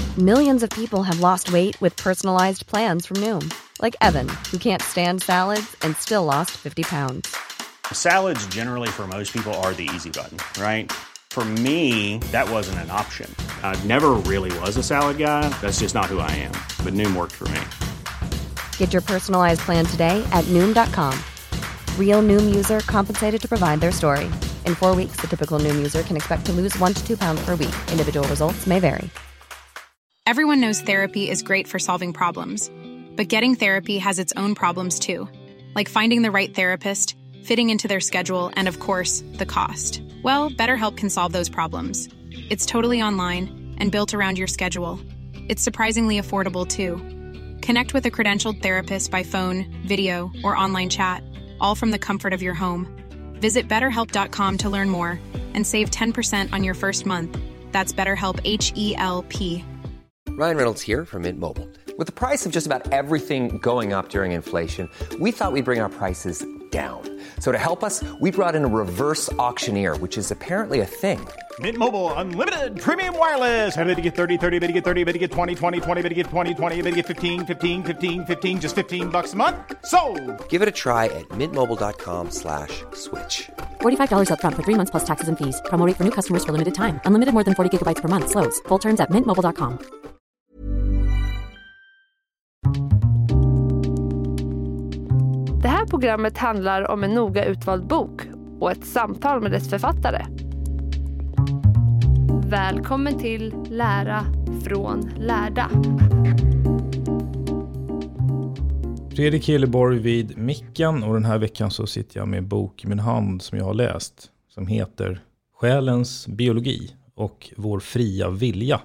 Millions of people have lost weight with personalized plans from Noom. Like Evan, who can't stand salads and still lost 50 pounds. Salads generally for most people are the easy button, right? For me, that wasn't an option. I never really was a salad guy. That's just not who I am. But Noom worked for me. Get your personalized plan today at Noom.com. Real Noom user compensated to provide their story. In 4 weeks, the typical Noom user can expect to lose 1 to 2 pounds per week. Individual results may vary. Everyone knows therapy is great for solving problems. But getting therapy has its own problems too. Like finding the right therapist, fitting into their schedule, and of course, the cost. Well, BetterHelp can solve those problems. It's totally online and built around your schedule. It's surprisingly affordable too. Connect with a credentialed therapist by phone, video, or online chat, all from the comfort of your home. Visit BetterHelp.com to learn more and save 10% on your first month. That's BetterHelp, H-E-L-P. Ryan Reynolds here from Mint Mobile. With the price of just about everything going up during inflation, we thought we'd bring our prices down. So to help us, we brought in a reverse auctioneer, which is apparently a thing. Mint Mobile Unlimited Premium Wireless. How to get 30, 30, bit to get 30, bit to get 20, 20, 20, bit to get 20, 20, bit to get 15, 15, 15, 15, just $15 a month? Sold! Give it a try at mintmobile.com/switch. $45 up front for 3 months plus taxes and fees. Promo rate for new customers for limited time. Unlimited more than 40 gigabytes per month. Slows full terms at mintmobile.com. Det här programmet handlar om en noga utvald bok och ett samtal med dess författare. Välkommen till Lära från lärda. Fredrik Hilleborg vid micken, och den här veckan så sitter jag med en bok i min hand som jag har läst som heter Själens biologi och vår fria vilja.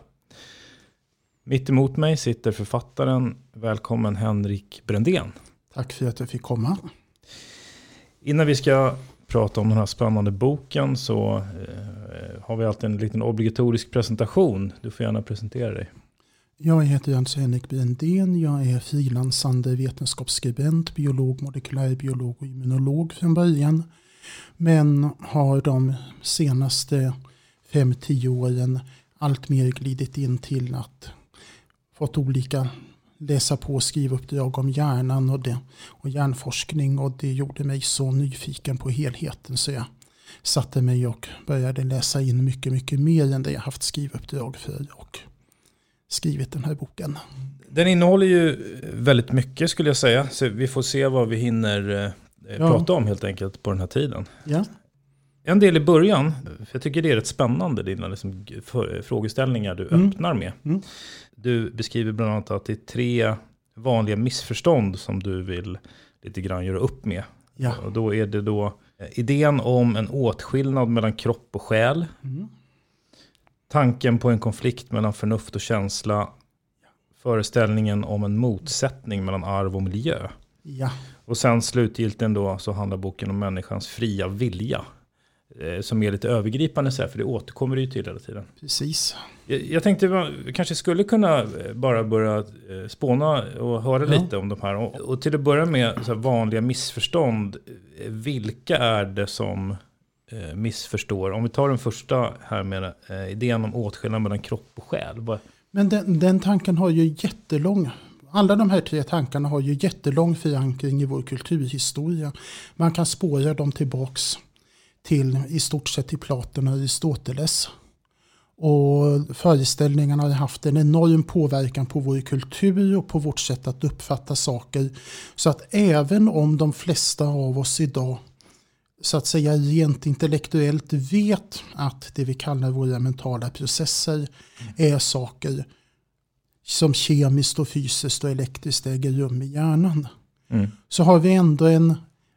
Mitt emot mig sitter författaren. Välkommen Henrik Brändén. Tack för att jag fick komma. Innan vi ska prata om den här spännande boken så har vi alltid en liten obligatorisk presentation. Du får gärna presentera dig. Jag heter alltså Henrik Brändén. Jag är frilansande vetenskapsskribent, biolog, molekylärbiolog och immunolog från början. Men har de senaste 5-10 åren allt mer glidit in till att fått olika läsa på och skriva uppdrag om hjärnan och hjärnforskning, och det gjorde mig så nyfiken på helheten så jag satte mig och började läsa in mycket, mycket mer än det jag haft skrivuppdrag för och skrivit den här boken. Den innehåller ju väldigt mycket skulle jag säga, så vi får se vad vi hinner prata om helt enkelt på den här tiden. Ja. En del i början, för jag tycker det är rätt spännande, dina liksom frågeställningar du öppnar med. Mm. Du beskriver bland annat att det är 3 vanliga missförstånd som du vill lite grann göra upp med. Ja. Och då är det då idén om en åtskillnad mellan kropp och själ. Mm. Tanken på en konflikt mellan förnuft och känsla. Föreställningen om en motsättning mellan arv och miljö. Ja. Och sen slutgiltigt då så handlar boken om människans fria vilja. Som är lite övergripande så här, för det återkommer ju till hela tiden. Precis. Jag tänkte vi kanske skulle kunna bara börja spåna och höra lite om de här. Och till att börja med så här vanliga missförstånd. Vilka är det som missförstår? Om vi tar den första här med idén om åtskillnad mellan kropp och själ. Men den tanken har ju jättelång. Alla de här 3 tankarna har ju jättelång förankring i vår kulturhistoria. Man kan spåra dem tillbaks till i stort sett till Platon och Aristoteles. Och föreställningarna har haft en enorm påverkan på vår kultur och på vårt sätt att uppfatta saker. Så att även om de flesta av oss idag så att säga rent intellektuellt vet att det vi kallar våra mentala processer är saker som kemiskt och fysiskt och elektriskt äger rum i hjärnan. Mm. Så har vi ändå en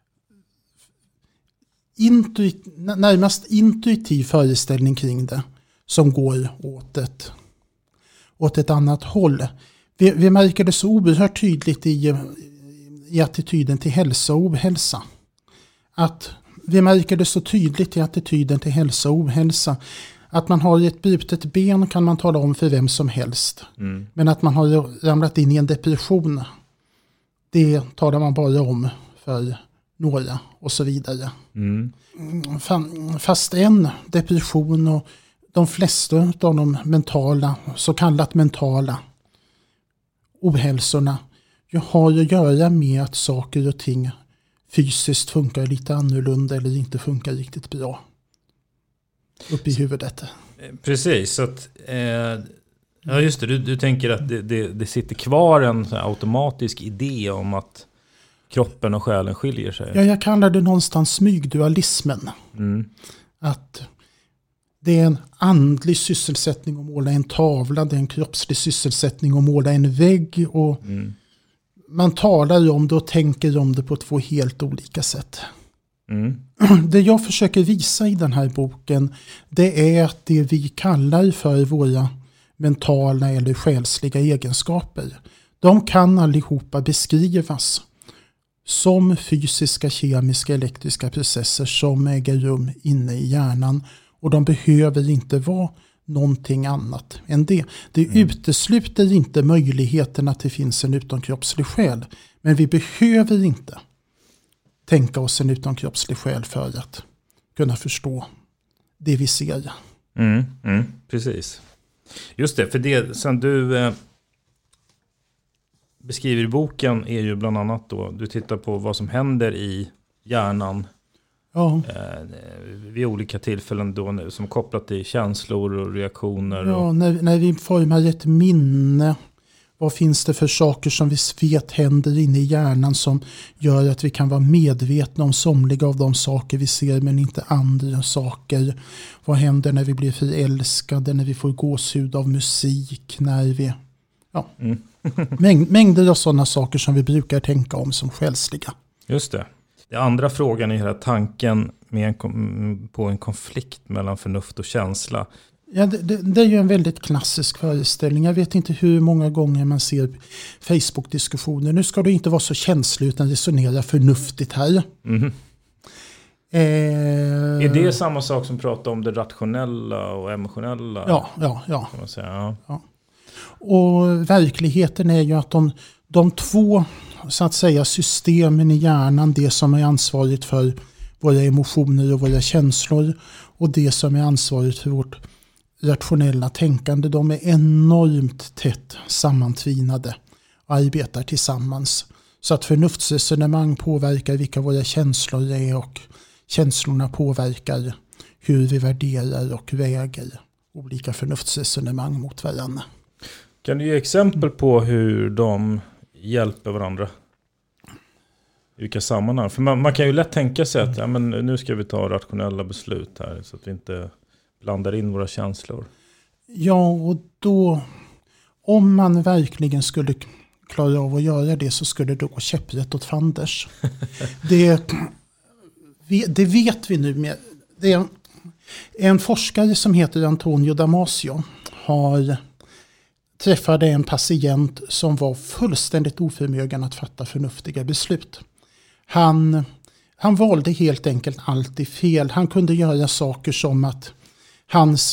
närmast intuitiv föreställning kring det som går åt ett annat håll. Vi märker det så oerhört tydligt i attityden till hälsa och ohälsa. Att vi märker det så tydligt i attityden till hälsa och ohälsa. Att man har ett brutet ben kan man tala om för vem som helst. Mm. Men att man har ramlat in i en depression, det talar man bara om för och så vidare. Mm. Fast en depression och de flesta av de mentala, så kallat mentala ohälsorna har att göra med att saker och ting fysiskt funkar lite annorlunda eller inte funkar riktigt bra upp i huvudet. Precis, så att ja just det, du tänker att det sitter kvar en sån här automatisk idé om att kroppen och själen skiljer sig. Ja, jag kallar det någonstans smygdualismen. Att det är en andlig sysselsättning att måla en tavla, det är en kroppslig sysselsättning att måla en vägg, och man talar om det och tänker om det på 2 helt olika sätt. Det jag försöker visa i den här boken, det är att det vi kallar för våra mentala eller själsliga egenskaper, de kan allihopa beskrivas som fysiska, kemiska, elektriska processer som äger rum inne i hjärnan, och de behöver inte vara någonting annat än det. Det utesluter inte möjligheten att det finns en utomkroppslig själ, men vi behöver inte tänka oss en utomkroppslig själ för att kunna förstå det vi ser. Precis. Just det, för det som du beskriver i boken är ju bland annat då, du tittar på vad som händer i hjärnan vid olika tillfällen då nu, som kopplat till känslor och reaktioner. Ja, när vi formar ett minne, vad finns det för saker som vi vet händer inne i hjärnan som gör att vi kan vara medvetna om somliga av de saker vi ser men inte andra saker. Vad händer när vi blir förälskade, när vi får gåshud av musik, när vi... Ja. Mängder av sådana saker som vi brukar tänka om som själsliga. Just det. Den andra frågan är hela tanken med på en konflikt mellan förnuft och känsla. Ja, det är ju en väldigt klassisk föreställning. Jag vet inte hur många gånger man ser Facebook-diskussioner. Nu ska du inte vara så känslig utan resonera förnuftigt här. Är det samma sak som pratar om det rationella och emotionella? Ja. Kan man säga. Ja. Och verkligheten är ju att de 2 så att säga systemen i hjärnan, det som är ansvarigt för våra emotioner och våra känslor och det som är ansvarigt för vårt rationella tänkande, de är enormt tätt sammantvinade och arbetar tillsammans. Så att förnuftsresonemang påverkar vilka våra känslor är, och känslorna påverkar hur vi värderar och väger olika förnuftsresonemang mot varandra. Kan du ge exempel på hur de hjälper varandra? I vilka sammanhang? För man kan ju lätt tänka sig att men nu ska vi ta rationella beslut här så att vi inte blandar in våra känslor. Ja, och då om man verkligen skulle klara av att göra det så skulle det gå käpprätt åt fanders. Det vet vi nu med. Det är en forskare som heter Antonio Damasio träffade en patient som var fullständigt oförmögen att fatta förnuftiga beslut. Han valde helt enkelt alltid fel. Han kunde göra saker som att hans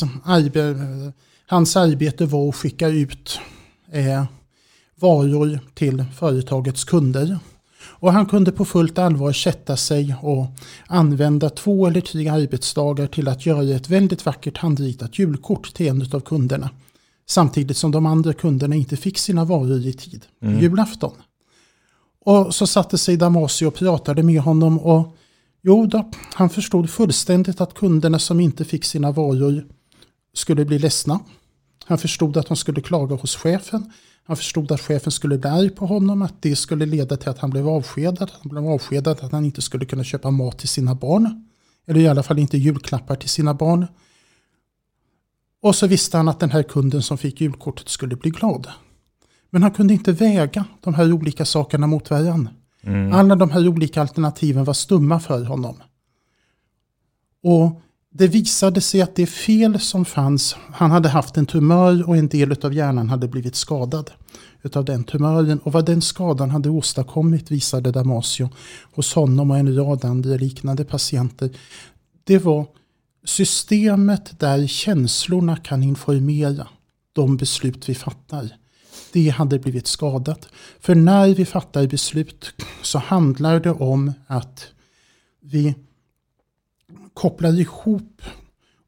arbete var att skicka ut varor till företagets kunder. Och han kunde på fullt allvar sätta sig och använda 2 eller 3 arbetsdagar till att göra ett väldigt vackert handritat julkort till en av kunderna. Samtidigt som de andra kunderna inte fick sina varor i tid. Julafton. Och så satte sig Damasio och pratade med honom, och han förstod fullständigt att kunderna som inte fick sina varor skulle bli ledsna. Han förstod att de skulle klaga hos chefen. Han förstod att chefen skulle bli arg på honom, att det skulle leda till att han blev avskedad. Att han inte skulle kunna köpa mat till sina barn. Eller i alla fall inte julklappar till sina barn. Och så visste han att den här kunden som fick julkortet skulle bli glad. Men han kunde inte väga de här olika sakerna mot varandra. Alla de här olika alternativen var stumma för honom. Och det visade sig att det fel som fanns, han hade haft en tumör och en del av hjärnan hade blivit skadad utav den tumören. Och vad den skadan hade åstadkommit, visade Damasio hos honom och en rad andra liknande patienter. Det var systemet där känslorna kan informera de beslut vi fattar. Det hade blivit skadat. För när vi fattar beslut så handlar det om att vi kopplar ihop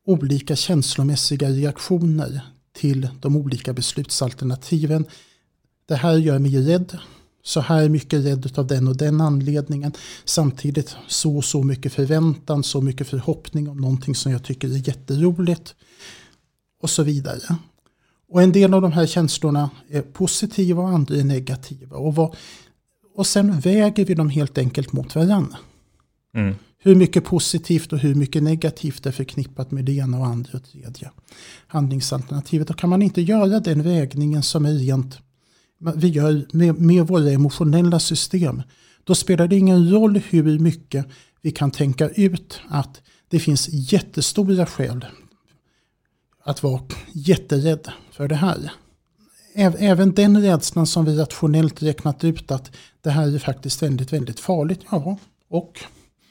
olika känslomässiga reaktioner till de olika beslutsalternativen. Det här gör mig rädd. Så här mycket rädd av den och den anledningen. Samtidigt så mycket förväntan, så mycket förhoppning om någonting som jag tycker är jätteroligt. Och så vidare. Och en del av de här känslorna är positiva och andra är negativa. Och sen väger vi dem helt enkelt mot varandra. Mm. Hur mycket positivt och hur mycket negativt är förknippat med det ena och andra och tredje handlingsalternativet. Då kan man inte göra den vägningen som är rent vi gör med våra emotionella system. Då spelar det ingen roll hur mycket vi kan tänka ut att det finns jättestora skäl att vara jätterädd för det här. Även den rädslan som vi rationellt räknat ut att det här är faktiskt väldigt, väldigt farligt. Ja, och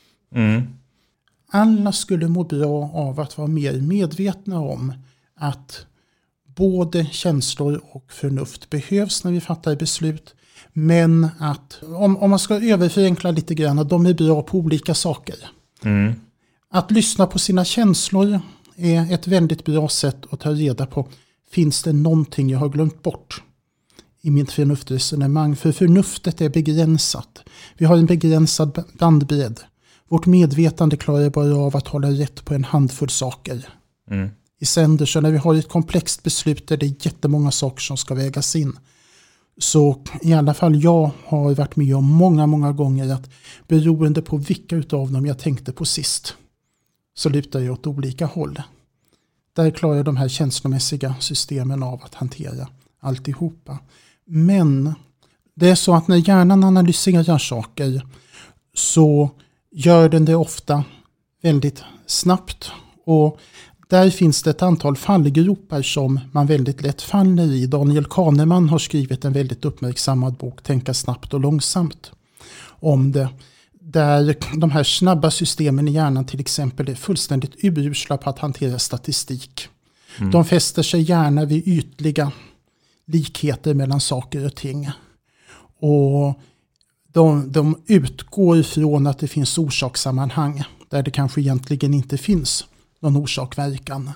alla skulle må bra av att vara mer medvetna om att både känslor och förnuft behövs när vi fattar beslut. Men att, om man ska överförenkla lite grann, att de är bra på olika saker. Mm. Att lyssna på sina känslor är ett väldigt bra sätt att ta reda på, finns det någonting jag har glömt bort i mitt förnuftresonemang? För förnuftet är begränsat. Vi har en begränsad bandbredd. Vårt medvetande klarar bara av att hålla rätt på en handfull saker. Mm. I sänder, så när vi har ett komplext beslut är det jättemånga saker som ska vägas in. Så i alla fall jag har varit med om många gånger att beroende på vilka utav dem jag tänkte på sist så lutar jag åt olika håll. Där klarar de här känslomässiga systemen av att hantera alltihopa. Men det är så att när hjärnan analyserar saker så gör den det ofta väldigt snabbt, och där finns det ett antal fallgropar som man väldigt lätt faller i. Daniel Kahneman har skrivit en väldigt uppmärksammad bok, Tänka snabbt och långsamt, om det. Där de här snabba systemen i hjärnan till exempel är fullständigt urusla på att hantera statistik. Mm. De fäster sig gärna vid ytliga likheter mellan saker och ting. Och de utgår ifrån att det finns orsakssammanhang där det kanske egentligen inte finns någon orsakverkan.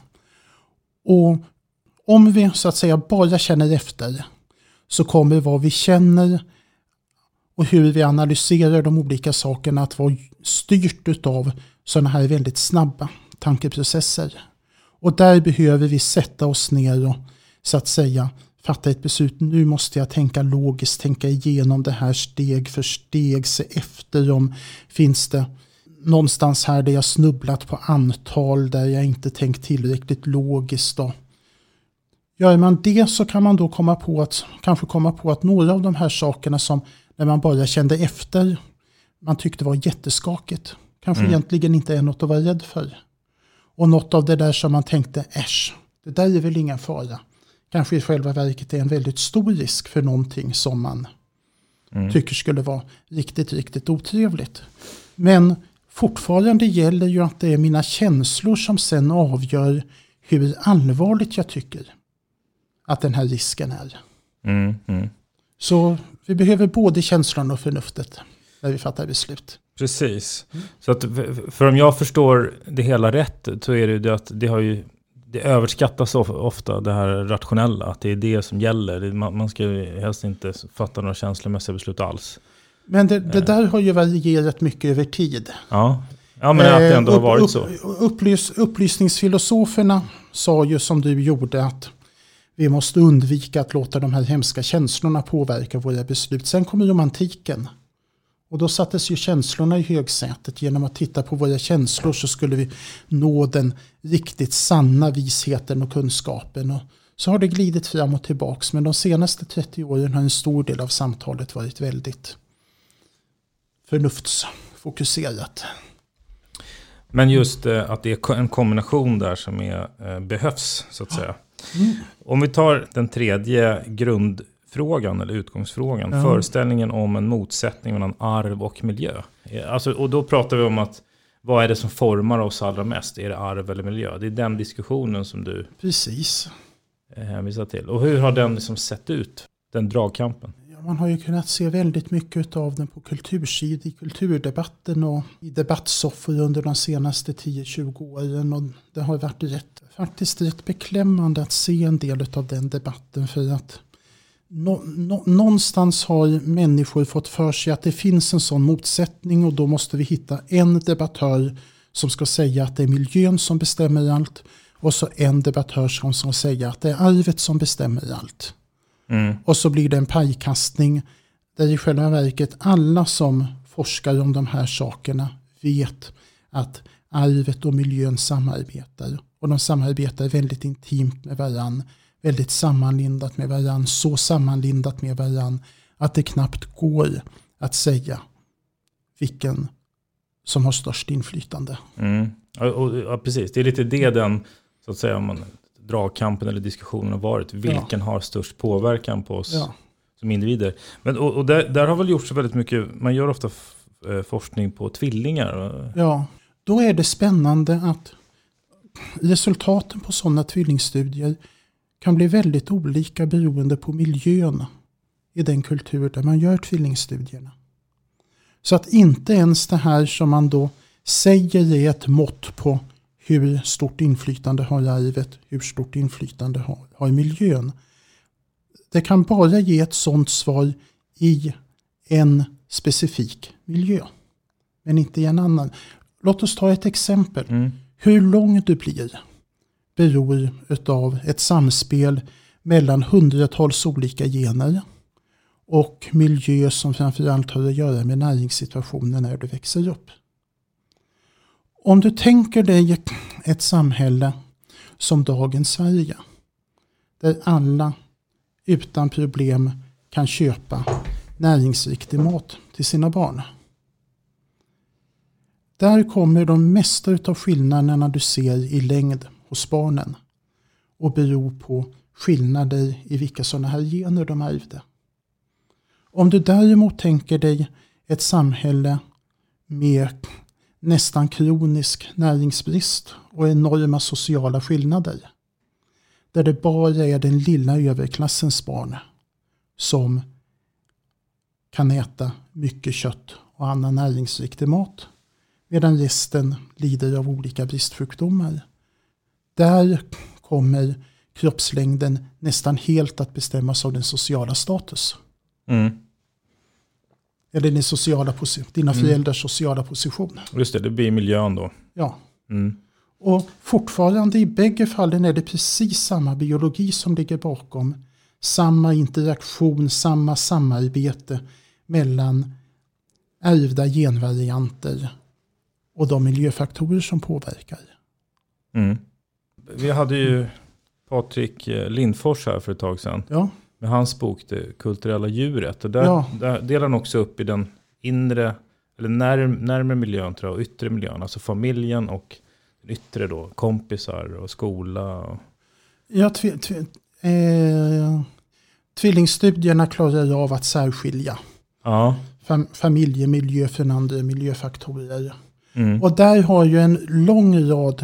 Och om vi så att säga bara känner efter så kommer vad vi känner och hur vi analyserar de olika sakerna att vara styrt av sådana här väldigt snabba tankeprocesser. Och där behöver vi sätta oss ner och så att säga fatta ett beslut. Nu måste jag tänka logiskt, tänka igenom det här steg för steg, se efter om finns det någonstans här där jag snubblat på antal, där jag inte tänkt tillräckligt logiskt. Då. Gör man det så kan man då komma på att några av de här sakerna som när man bara kände efter man tyckte var jätteskakigt kanske egentligen inte är något att vara rädd för. Och något av det där som man tänkte, det där är väl ingen fara. Kanske i själva verket är en väldigt stor risk för någonting som man tycker skulle vara riktigt, riktigt otrevligt. Men fortfarande gäller ju att det är mina känslor som sen avgör hur allvarligt jag tycker att den här risken är. Så vi behöver både känslan och förnuftet när vi fattar beslut. Precis. Så att för om jag förstår det hela rätt så är det att det överskattas ofta det här rationella, att det är det som gäller. Man ska helst inte fatta några känslomässiga beslut alls. Men det där har ju varierat mycket över tid. Ja, men att det ändå har varit så. Upplysningsfilosoferna sa ju som du gjorde att vi måste undvika att låta de här hemska känslorna påverka våra beslut. Sen kommer romantiken. Och då sattes ju känslorna i högsätet. Genom att titta på våra känslor så skulle vi nå den riktigt sanna visheten och kunskapen. Och så har det glidit fram och tillbaks. Men de senaste 30 åren har en stor del av samtalet varit väldigt förnuftsfokuserat. Men just att det är en kombination där som behövs så att säga. Om vi tar den tredje grundfrågan eller utgångsfrågan. Föreställningen om en motsättning mellan arv och miljö. Alltså, och då pratar vi om att vad är det som formar oss allra mest? Är det arv eller miljö? Det är den diskussionen som du precis hänvisar till. Och hur har den liksom sett ut? Den dragkampen? Man har ju kunnat se väldigt mycket av den på kultursid, i kulturdebatten och i debattsoffor under de senaste 10-20 åren. Och det har varit faktiskt rätt beklämmande att se en del av den debatten, för att någonstans har människor fått för sig att det finns en sån motsättning, och då måste vi hitta en debattör som ska säga att det är miljön som bestämmer allt, och så en debattör som ska säga att det är arvet som bestämmer allt. Och så blir det en pajkastning där i själva verket alla som forskar om de här sakerna vet att arvet och miljön samarbetar. Och de samarbetar väldigt intimt med varann, väldigt sammanlindat med varann, så sammanlindat med varann att det knappt går att säga vilken som har störst inflytande. Ja, precis. Det är lite det den, så att säga, om man dragkampen eller diskussionen har varit. Vilken har störst påverkan på oss som individer? Men, och där har väl gjorts väldigt mycket, man gör ofta forskning på tvillingar. Ja, då är det spännande att resultaten på sådana tvillingstudier kan bli väldigt olika beroende på miljön i den kultur där man gör tvillingstudierna. Så att inte ens det här som man då säger är ett mått på hur stort inflytande har arvet, hur stort inflytande har miljön. Det kan bara ge ett sådant svar i en specifik miljö, men inte i en annan. Låt oss ta ett exempel. Hur lång du blir beror av ett samspel mellan hundratals olika gener och miljö som framförallt har att göra med näringssituationen när du växer upp. Om du tänker dig ett samhälle som dagens Sverige, där alla utan problem kan köpa näringsriktig mat till sina barn. Där kommer de mesta av skillnaderna du ser i längd hos barnen och beror på skillnader i vilka sådana här gener de ärvde. Om du däremot tänker dig ett samhälle med nästan kronisk näringsbrist och enorma sociala skillnader, där det bara är den lilla överklassens barn som kan äta mycket kött och annan näringsriktig mat, medan resten lider av olika bristsjukdomar. Där kommer kroppslängden nästan helt att bestämmas av den sociala status. Eller dina föräldrars sociala position. Just det blir miljön då. Ja. Och fortfarande i bägge fallen är det precis samma biologi som ligger bakom. Samma interaktion, samma samarbete mellan ärvda genvarianter och de miljöfaktorer som påverkar. Vi hade ju Patrik Lindfors här för ett tag sedan. Ja. Med hans bok Det kulturella djuret. Och där delar han också upp i den inre, eller närmare miljön tror jag, och yttre miljön. Alltså familjen och den yttre då, kompisar och skola. Ja, tvillingstudierna klarar av att särskilja familjemiljö från andra miljöfaktorer. Och där har ju en lång rad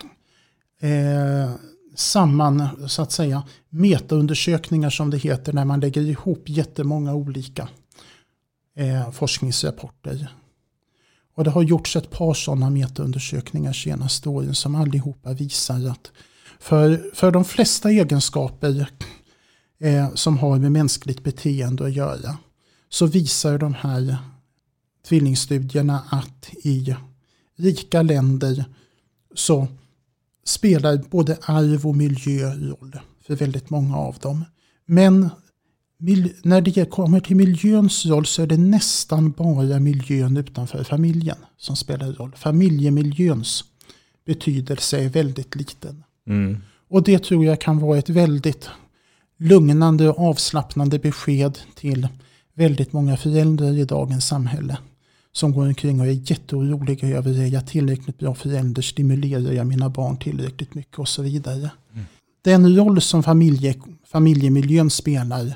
så att säga metaundersökningar som det heter, när man lägger ihop jättemånga olika forskningsrapporter. Och det har gjorts ett par sådana metaundersökningar senaste åren som allihopa visar att för de flesta egenskaper som har med mänskligt beteende att göra, så visar de här tvillingstudierna att i rika länder så spelar både arv och miljö roll för väldigt många av dem. Men när det kommer till miljöns roll så är det nästan bara miljön utanför familjen som spelar roll. Familjemiljöns betydelse är väldigt liten. Och det tror jag kan vara ett väldigt lugnande och avslappnande besked till väldigt många föräldrar i dagens samhälle som går omkring och är jätteoroliga över är jag tillräckligt bra förälder, stimulerar jag mina barn tillräckligt mycket och så vidare. Den roll som familjemiljön spelar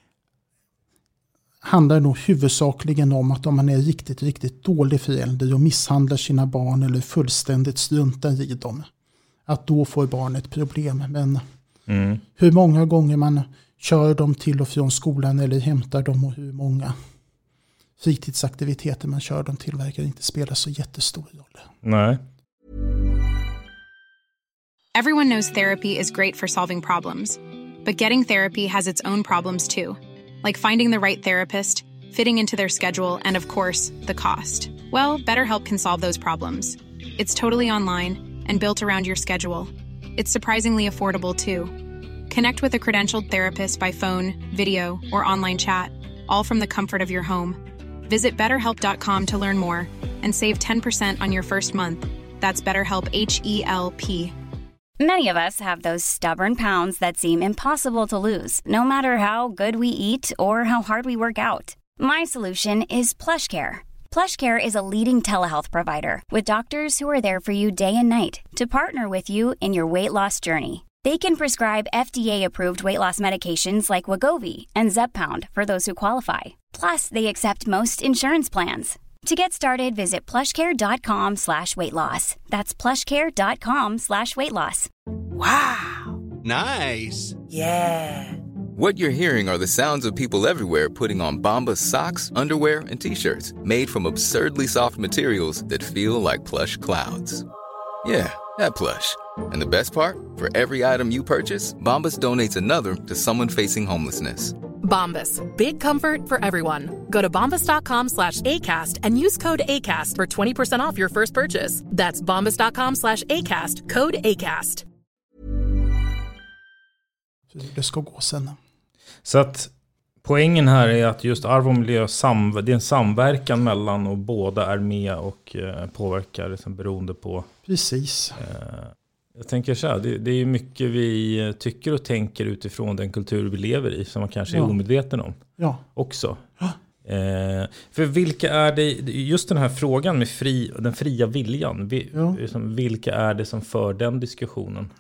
handlar nog huvudsakligen om att om man är riktigt, riktigt dålig förälder och misshandlar sina barn eller fullständigt struntar i dem, att då får barnet problem. Men hur många gånger man kör dem till och från skolan eller hämtar dem och hur många fritidsaktiviteter man kör dem till verkar inte spela så jättestor roll. Nej. Everyone knows therapy is great for solving problems. But getting therapy has its own problems too. Like finding the right therapist, fitting into their schedule, and of course, the cost. Well, BetterHelp can solve those problems. It's totally online and built around your schedule. It's surprisingly affordable too. Connect with a credentialed therapist by phone, video, or online chat, all from the comfort of your home. Visit BetterHelp.com to learn more and save 10% on your first month. That's BetterHelp, H-E-L-P. Many of us have those stubborn pounds that seem impossible to lose, no matter how good we eat or how hard we work out. My solution is PlushCare. PlushCare is a leading telehealth provider with doctors who are there for you day and night to partner with you in your weight loss journey. They can prescribe FDA-approved weight loss medications like Wegovy and Zepbound for those who qualify. Plus, they accept most insurance plans. To get started, visit plushcare.com/weightloss. That's plushcare.com/weightloss. Wow. Nice. Yeah. What you're hearing are the sounds of people everywhere putting on Bombas socks, underwear, and T-shirts made from absurdly soft materials that feel like plush clouds. Yeah, that plush. And the best part? For every item you purchase, Bombas donates another to someone facing homelessness. Bombas. Big comfort for everyone. Go to bombas.com/ACAST and use code ACAST for 20% off your first purchase. That's bombas.com/ACAST. Code ACAST. Det ska gå sen. Så att poängen här är att just arv och miljö, det är en samverkan mellan och båda är med och påverkar liksom, beroende på. Precis. Jag tänker så här, det är ju mycket vi tycker och tänker utifrån den kultur vi lever i som man kanske är omedveten om också. Ja. För vilka är det, just den här frågan med den fria viljan, vilka är det som för den diskussionen?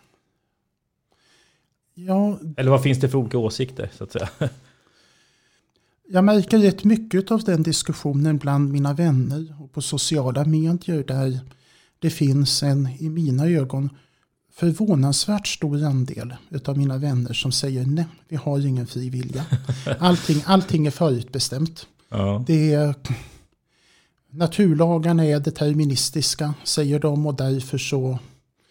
Ja. Eller vad finns det för olika åsikter så att säga? Jag märker rätt mycket av den diskussionen bland mina vänner och på sociala medier där det finns en, i mina ögon, förvånansvärt stor andel av mina vänner som säger nej, vi har ingen fri vilja. Allting är förutbestämt. Ja. Naturlagarna är deterministiska, säger de, och därför så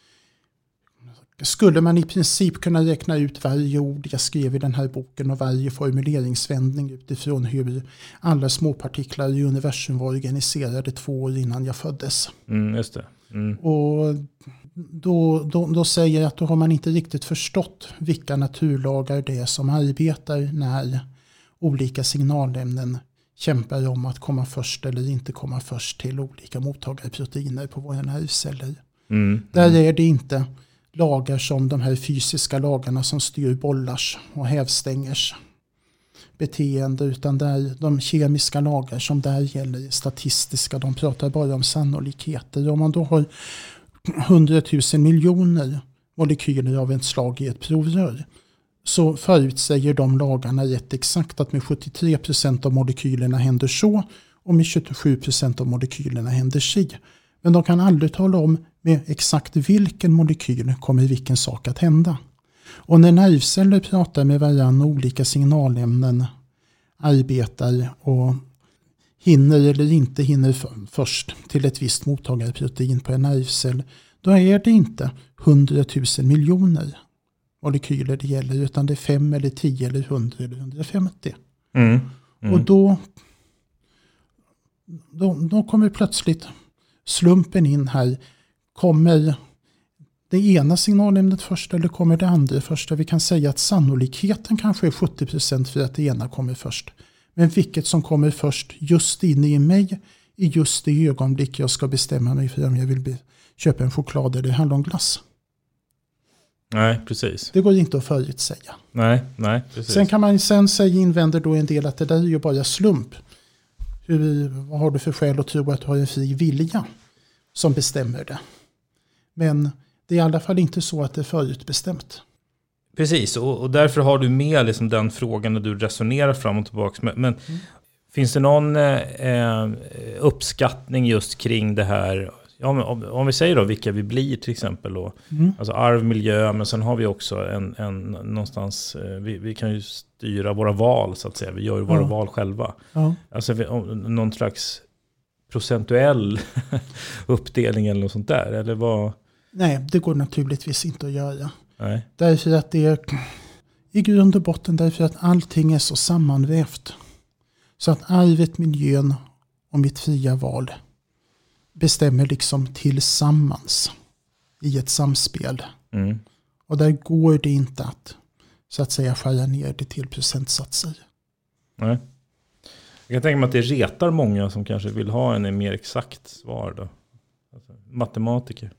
skulle man i princip kunna räkna ut varje ord jag skrev i den här boken och varje formuleringsvändning utifrån hur alla småpartiklar i universum var organiserade 2 år innan jag föddes. Just det. Och då säger jag att då har man inte riktigt förstått vilka naturlagar det är som arbetar när olika signalämnen kämpar om att komma först eller inte komma först till olika mottagarproteiner på våra nervceller. Där är det inte lagar som de här fysiska lagarna som styr bollars och hävstängers beteende, utan där de kemiska lagar som där gäller statistiska, de pratar bara om sannolikheter. Om man då har 100 000 miljoner molekyler av ett slag i ett provrör så förutsäger de lagarna rätt exakt att med 73% av molekylerna händer så och med 27% av molekylerna händer sig. Men de kan aldrig tala om med exakt vilken molekyl kommer vilken sak att hända. Och när nervceller pratar med varandra och olika signalämnen arbetar och hinner eller inte hinner först till ett visst mottagarprotein på en nervcell, då är det inte 100 000 miljoner molekyler det gäller, utan det är 5 eller 10 eller 100 eller 150. Och då kommer plötsligt slumpen in här. Kommer det ena signalämnet först eller kommer det andra först? Vi kan säga att sannolikheten kanske är 70% för att det ena kommer först. Men vilket som kommer först just inne i mig i just det ögonblick jag ska bestämma mig för om jag vill köpa en choklad eller hallonglass. Nej, precis. Det går inte att förutsäga. Nej, precis. Sen kan man invänder då en del att det där är ju bara slump. Vad har du för skäl att tro att du har en fri vilja som bestämmer det? Men det är i alla fall inte så att det är förutbestämt. Precis, och därför har du med liksom den frågan när du resonerar fram och tillbaka. Men finns det någon uppskattning just kring det här Ja, men om vi säger då vilka vi blir till exempel då. Alltså arv, miljö, men sen har vi också en någonstans, vi kan ju styra våra val så att säga. Vi gör våra val själva. Ja. Alltså någon slags procentuell uppdelning eller något sånt där, eller vad? Nej, det går naturligtvis inte att göra. Nej. Därför att det är i grund och botten därför att allting är så sammanvävt. Så att arvet, miljön och mitt fria val bestämmer liksom tillsammans i ett samspel. Och där går det inte att så att säga skära ner det till procentsatser. Nej. Jag kan tänka mig att det retar många som kanske vill ha en mer exakt svar då. Alltså, matematiker.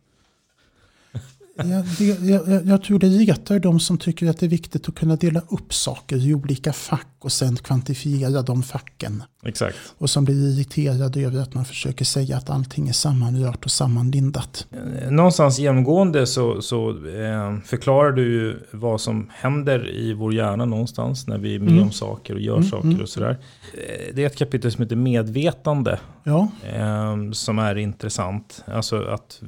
Jag tror det retar de som tycker att det är viktigt att kunna dela upp saker i olika fack och sen kvantifiera de facken. Exakt. Och som blir irriterade över att man försöker säga att allting är sammanrört och sammanlindat. Någonstans genomgående så förklarar du ju vad som händer i vår hjärna någonstans när vi är med om saker och gör saker och sådär. Det är ett kapitel som heter medvetande som är intressant. Alltså att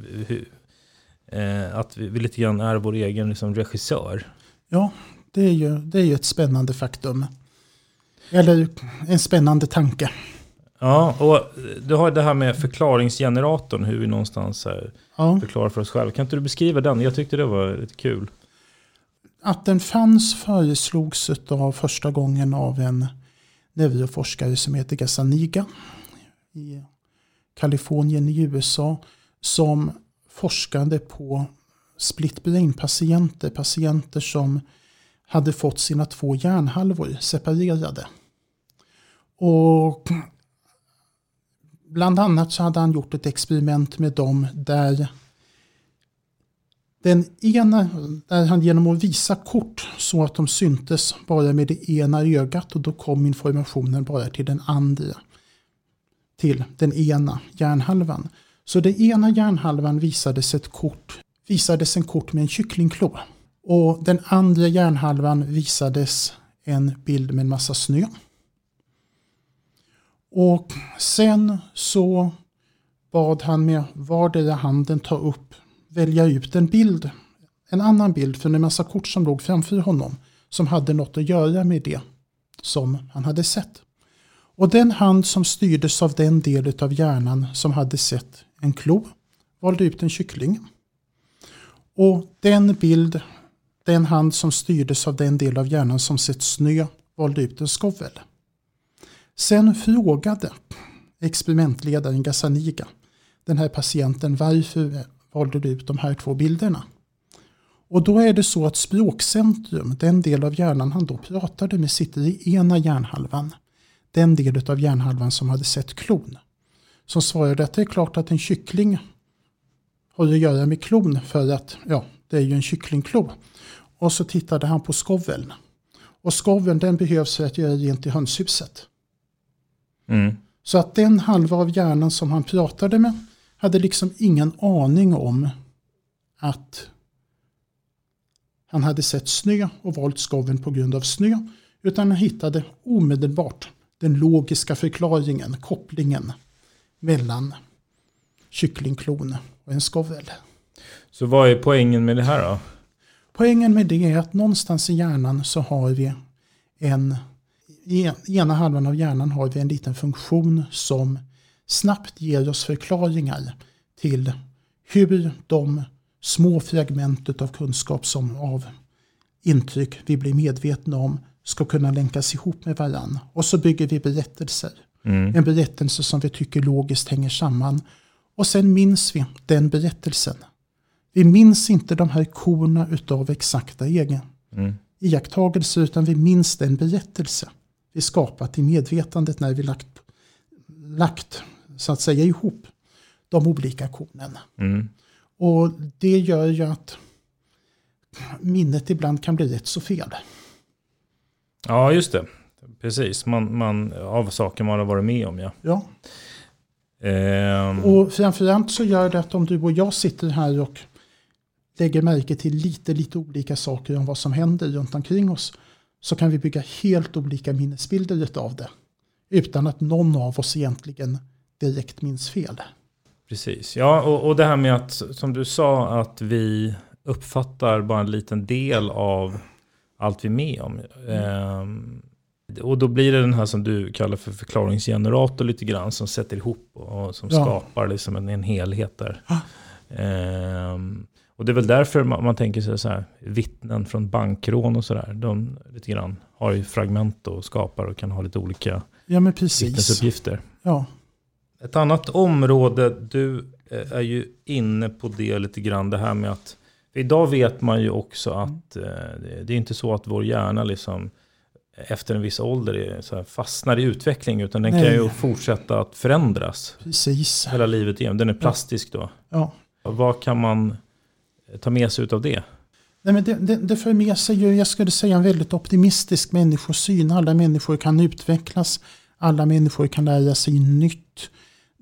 vi lite grann är vår egen liksom regissör. Ja, det är ju ett spännande faktum. Eller en spännande tanke. Ja, och du har det här med förklaringsgeneratorn, hur vi någonstans förklarar för oss själva. Kan inte du beskriva den? Jag tyckte det var lite kul. Att den fanns föreslogs av första gången av en neuroforskare som heter Gazzaniga i Kalifornien i USA, som forskade på split brain-patienter, patienter som hade fått sina 2 hjärnhalvor separerade. Och bland annat så hade han gjort ett experiment med dem där han genom att visa kort så att de syntes bara med det ena ögat, och då kom informationen bara till den ena hjärnhalvan. Så det ena hjärnhalvan visades en kort med en kycklingklo. Och den andra hjärnhalvan visades en bild med en massa snö. Och sen så bad han med vardera handen välja ut en annan bild för en massa kort som låg framför honom, som hade något att göra med det som han hade sett. Och den hand som styrdes av den del av hjärnan som hade sett en klo valde ut en kyckling. Och den hand som styrdes av den del av hjärnan som sett snö valde ut en skovel. Sen frågade experimentledaren Gazzaniga den här patienten: varför valde du ut de här 2 bilderna? Och då är det så att språkcentrum, den del av hjärnan han då pratade med, sitter i ena hjärnhalvan. Den del av hjärnhalvan som hade sett klon. Som svarade att det är klart att en kyckling har att göra med klon, för att det är ju en kycklingklo. Och så tittade han på skoveln. Och skoveln, den behövs för att göra rent i hönshuset. Så att den halva av hjärnan som han pratade med hade liksom ingen aning om att han hade sett snö och valt skoveln på grund av snö. Utan han hittade omedelbart den logiska förklaringen, kopplingen mellan kycklingklon och en skovel. Så vad är poängen med det här då? Poängen med det är att någonstans i hjärnan så har vi i ena halvan av hjärnan har vi en liten funktion som snabbt ger oss förklaringar till hur de små fragment av kunskap som av intryck vi blir medvetna om ska kunna länkas ihop med varann. Och så bygger vi berättelser. En berättelse som vi tycker logiskt hänger samman. Och sen minns vi den berättelsen. Vi minns inte de här korna utav exakta iakttagelser, utan vi minns den berättelse vi skapat i medvetandet när vi lagt så att säga ihop de olika kornen. Och det gör ju att minnet ibland kan bli rätt så fel. Ja, just det. Precis. Man av saker man har varit med om, ja. Och framförallt så gör det att om du och jag sitter här och lägger märke till lite olika saker om vad som händer runt omkring oss, så kan vi bygga helt olika minnesbilder av det. Utan att någon av oss egentligen direkt minns fel. Precis. Ja, och det här med att, som du sa, att vi uppfattar bara en liten del av allt vi är med om. Och då blir det den här som du kallar för förklaringsgenerator lite grann, som sätter ihop och som skapar liksom en helhet där. Och det är väl därför man tänker sig så här, vittnen från bankrån och sådär, de lite grann har ju fragment och skapar och kan ha lite olika vittnesuppgifter. Ja. Ett annat område, du är ju inne på det lite grann, det här med att idag vet man ju också att det är inte så att vår hjärna liksom efter en viss ålder är så här, fastnar i utveckling, utan den kan ju fortsätta att förändras. Precis. Hela livet igen. Den är plastisk då. Ja. Vad kan man ta med sig av det? Nej, men det för med sig ju, jag skulle säga, en väldigt optimistisk människosyn. Alla människor kan utvecklas. Alla människor kan lära sig nytt.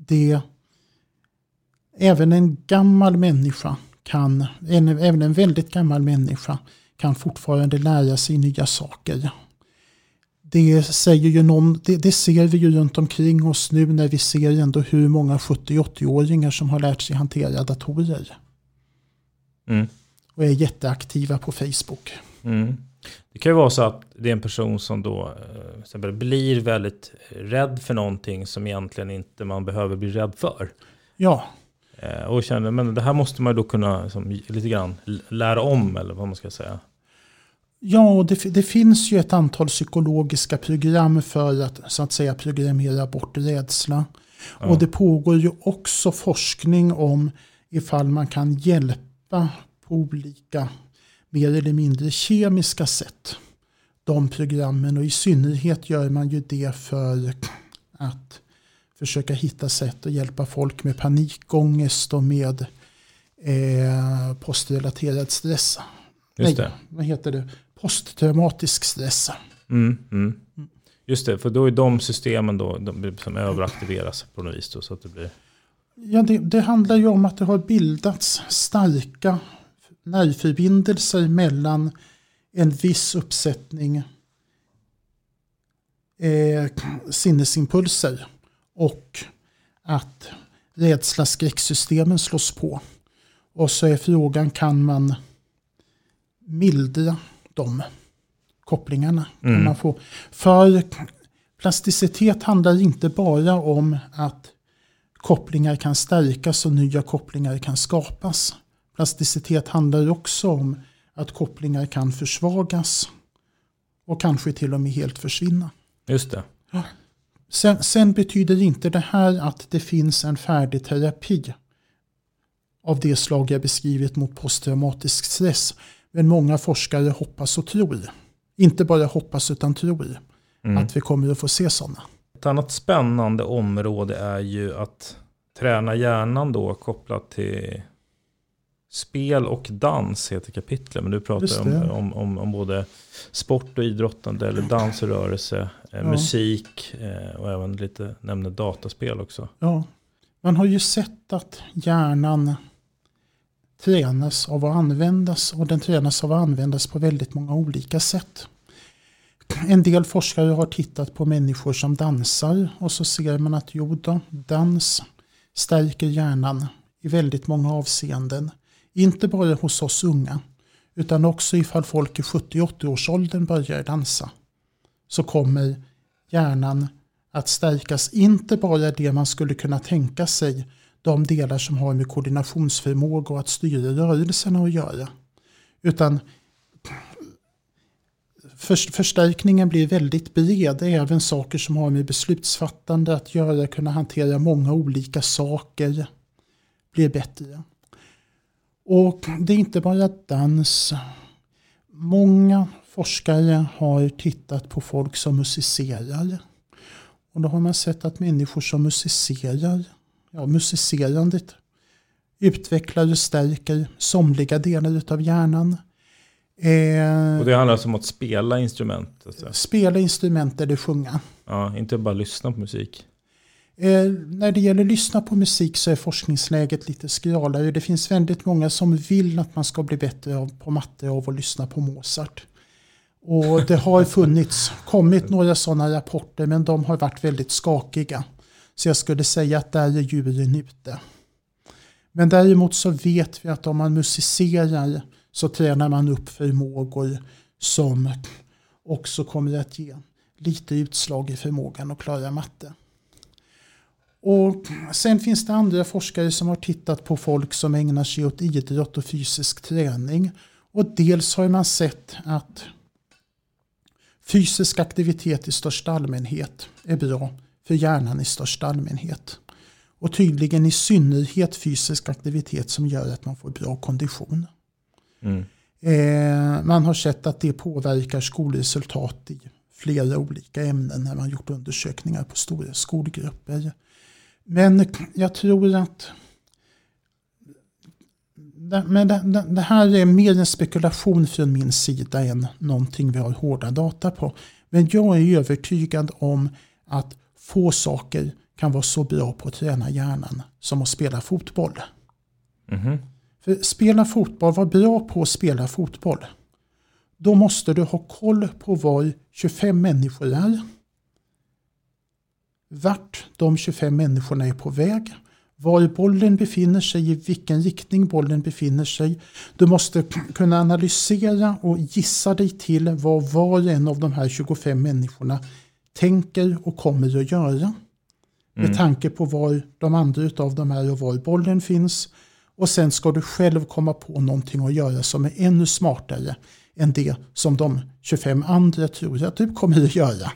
Även en gammal människa även en väldigt gammal människa kan fortfarande lära sig nya saker. Det säger ju det ser vi ju runt omkring oss nu, när vi ser ändå hur många 70-80-åringar som har lärt sig hantera datorer. Och är jätteaktiva på Facebook. Det kan ju vara så att det är en person som då blir väldigt rädd för någonting som egentligen inte man behöver bli rädd för. Ja. Och känner, men det här måste man då kunna lite grann lära om, eller vad man ska säga. Ja, och det finns ju ett antal psykologiska program för att, så att säga, programmera bort rädsla. Ja. Och det pågår ju också forskning om ifall man kan hjälpa på olika mer eller mindre kemiska sätt de programmen. Och i synnerhet gör man ju det för att försöka hitta sätt att hjälpa folk med panikångest och med postrelaterad stress. Just det. Vad heter det? Posttraumatisk stress. Just det, för då är de systemen då som överaktiveras på något vis då, så att det blir... Ja, det handlar ju om att det har bildats starka nervförbindelser mellan en viss uppsättning sinnesimpulser och att rädsla-skräcksystemen slås på. Och så är frågan, kan man mildra de kopplingarna? Kan man få? För plasticitet handlar inte bara om att kopplingar kan stärkas och nya kopplingar kan skapas. Plasticitet handlar också om att kopplingar kan försvagas och kanske till och med helt försvinna. Just det. Ja. Sen betyder inte det här att det finns en färdig terapi av det slag jag beskrivit mot posttraumatisk stress. Men många forskare hoppas och tror, inte bara hoppas utan tror, att vi kommer att få se sådana. Ett annat spännande område är ju att träna hjärnan då, kopplat till spel och dans heter kapitlet. Men du pratar om både sport och idrottande, eller dans och rörelse, musik och även lite nämner dataspel också. Ja, man har ju sett att hjärnan tränas av att användas, och den tränas av att användas på väldigt många olika sätt. En del forskare har tittat på människor som dansar, och så ser man att dans stärker hjärnan i väldigt många avseenden. Inte bara hos oss unga, utan också ifall folk i 70-80-årsåldern börjar dansa, så kommer hjärnan att stärkas. Inte bara det man skulle kunna tänka sig, de delar som har med koordinationsförmåga och att styra rörelserna att göra, utan förstärkningen blir väldigt bred. Även saker som har med beslutsfattande att göra, kunna hantera många olika saker, blir bättre. Och det är inte bara dans. Många forskare har tittat på folk som musicerar. Och då har man sett att människor som musicerar, musicerandet utvecklar och stärker somliga delar av hjärnan. Och det handlar alltså om att spela instrument? Alltså. Spela instrument eller sjunga. Ja, inte bara lyssna på musik. När det gäller lyssna på musik så är forskningsläget lite skralare. Det finns väldigt många som vill att man ska bli bättre på matte av att lyssna på Mozart. Och det har kommit några sådana rapporter, men de har varit väldigt skakiga. Så jag skulle säga att där är djuren ute. Men däremot så vet vi att om man musicerar så tränar man upp förmågor som också kommer att ge lite utslag i förmågan att klara matte. Och sen finns det andra forskare som har tittat på folk som ägnar sig åt idrott och fysisk träning. Och dels har man sett att fysisk aktivitet i största allmänhet är bra för hjärnan i största allmänhet. Och tydligen i synnerhet fysisk aktivitet som gör att man får bra kondition. Man har sett att det påverkar skolresultat i flera olika ämnen när man gjort undersökningar på stora skolgrupper. Men jag tror att det här är mer en spekulation från min sida än någonting vi har hårda data på. Men jag är övertygad om att få saker kan vara så bra på att träna hjärnan som att spela fotboll. För spela fotboll, var bra på att spela fotboll. Då måste du ha koll på var 25 människor är. Vart de 25 människorna är på väg. Var bollen befinner sig, i vilken riktning bollen befinner sig. Du måste kunna analysera och gissa dig till vad var och en av de här 25 människorna tänker och kommer att göra. Med tanke på var de andra utav dem är och var bollen finns. Och sen ska du själv komma på någonting att göra som är ännu smartare än det som de 25 andra tror att du kommer att göra.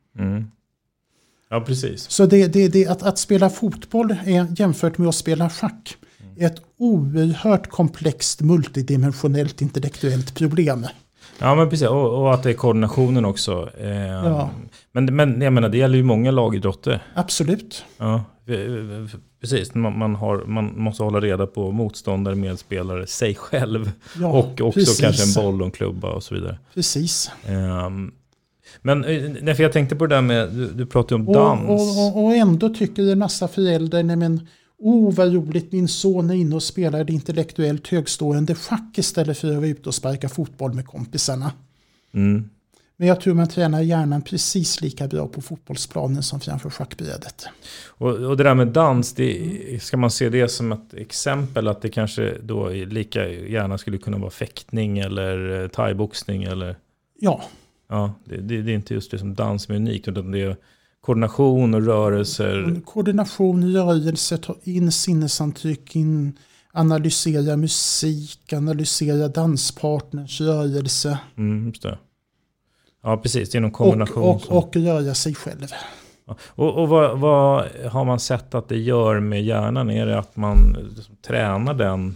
Ja, precis. Så att spela fotboll är jämfört med att spela schack ett oerhört komplext multidimensionellt intellektuellt problem. Ja, men precis. Och att det är koordinationen också. Ja. Men jag menar, det gäller ju många lagidrotter. Absolut. Ja, precis. Man måste hålla reda på motståndare, medspelare, sig själv. Ja, och också precis. kanske en boll och en klubba och så vidare. Precis. Men för jag tänkte på det där med, du pratade om dans. Och ändå tycker en massa föräldrar, nej men, vad roligt, min son är inne och spelar det intellektuellt högstående schack istället för att vara ute och sparka fotboll med kompisarna. Men jag tror man tränar hjärnan precis lika bra på fotbollsplanen som framför schackbrädet. Och det där med dans, ska man se det som ett exempel att det kanske då lika gärna skulle kunna vara fäktning eller thaiboxning eller? Ja. Ja, det är inte just det som dans som är unikt, utan det är koordination och rörelser. Koordination, rörelser, ta in sinnesantryck, analysera musik, analysera danspartners rörelse. Just det. Ja, precis. Genom kombination. Och röra sig själv. Ja. Och vad har man sett att det gör med hjärnan? Är det att man tränar den?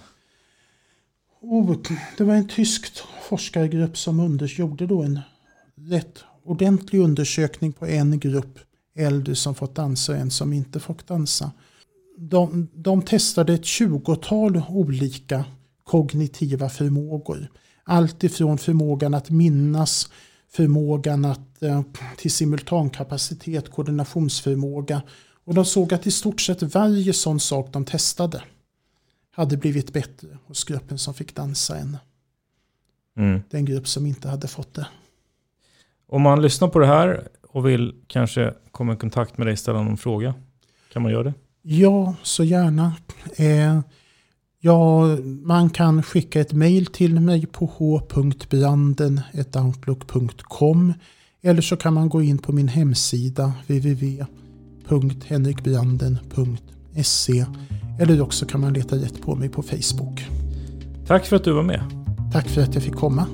Det var en tysk forskargrupp som gjorde då en rätt ordentlig undersökning på en grupp äldre som fått dansa och en som inte fått dansa. De testade ett 20-tal olika kognitiva förmågor. Allt ifrån förmågan att minnas, förmågan att till simultankapacitet, koordinationsförmåga. Och de såg att i stort sett varje sån sak de testade hade blivit bättre hos gruppen som fick dansa än den grupp som inte hade fått det. Om man lyssnar på det här och vill kanske komma i kontakt med dig och ställa någon fråga, kan man göra det? Ja, så gärna. Man kan skicka ett mejl till mig på h.branden@outlook.com eller så kan man gå in på min hemsida www.henrikbranden.se eller också kan man leta rätt på mig på Facebook. Tack för att du var med. Tack för att jag fick komma.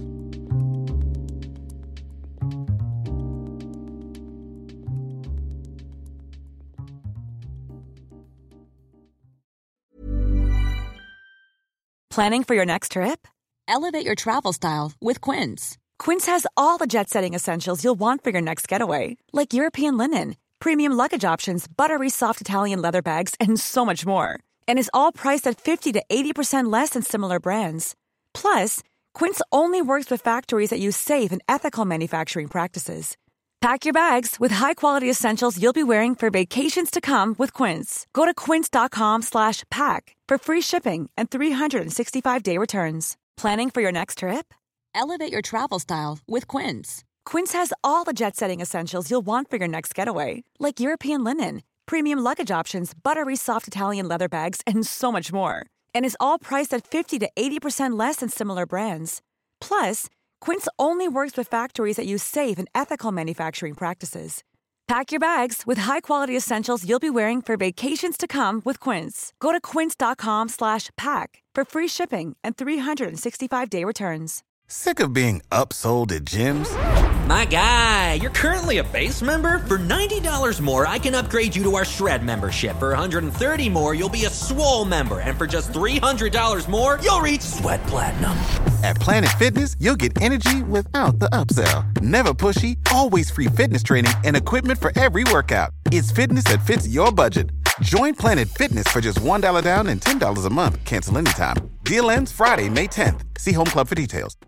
Planning for your next trip? Elevate your travel style with Quince. Quince has all the jet-setting essentials you'll want for your next getaway, like European linen, premium luggage options, buttery soft Italian leather bags, and so much more. And is all priced at 50 to 80% less than similar brands. Plus, Quince only works with factories that use safe and ethical manufacturing practices. Pack your bags with high-quality essentials you'll be wearing for vacations to come with Quince. Go to quince.com/pack for free shipping and 365-day returns. Planning for your next trip? Elevate your travel style with Quince. Quince has all the jet-setting essentials you'll want for your next getaway, like European linen, premium luggage options, buttery soft Italian leather bags, and so much more. And is all priced at 50 to 80% less than similar brands. Plus, Quince only works with factories that use safe and ethical manufacturing practices. Pack your bags with high-quality essentials you'll be wearing for vacations to come with Quince. Go to quince.com/pack for free shipping and 365-day returns. Sick of being upsold at gyms? My guy, you're currently a base member. For $90 more, I can upgrade you to our Shred membership. For $130 more, you'll be a Swole member. And for just $300 more, you'll reach Sweat Platinum. At Planet Fitness, you'll get energy without the upsell. Never pushy, always free fitness training and equipment for every workout. It's fitness that fits your budget. Join Planet Fitness for just $1 down and $10 a month. Cancel anytime. Deal ends Friday, May 10th. See Home Club for details.